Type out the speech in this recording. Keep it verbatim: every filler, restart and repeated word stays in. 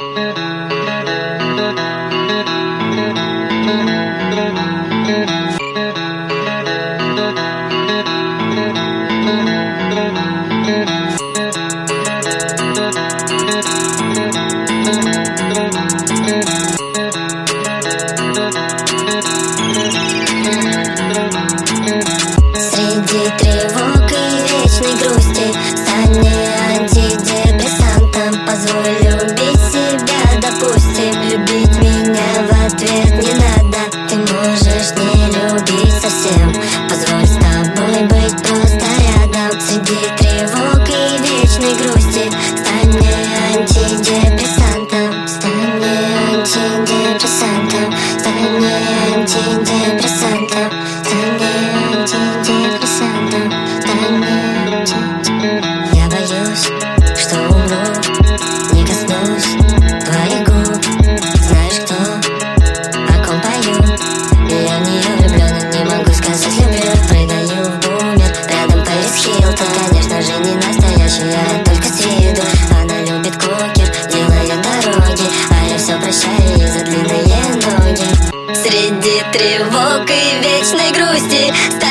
Среди тревог и вечной грусти стань мне антидепрессантом. Позволь любить себя, допустим. Любить меня в ответ не надо. Ты можешь не любить совсем. Позволь с тобой быть просто рядом. Среди тревог и вечной грусти стань мне антидепрессантом. Стань мне антидепрессантом. Стань мне антидепрессантом. Стань мне антидепрессантом. Стань мне антидепрессантом. Я боюсь, что умру, не коснусь твоих губ. Знаешь, кто, о ком пою? Я в нее влюблен, не могу сказать люблю. Прыгаю в бумер, рядом Пэрис Хилтон. Конечно же не настоящая, только с виду. Она любит кокер, делает дороги, а я все прощаю из-за длинные ноги. Среди тревог и вечной грусти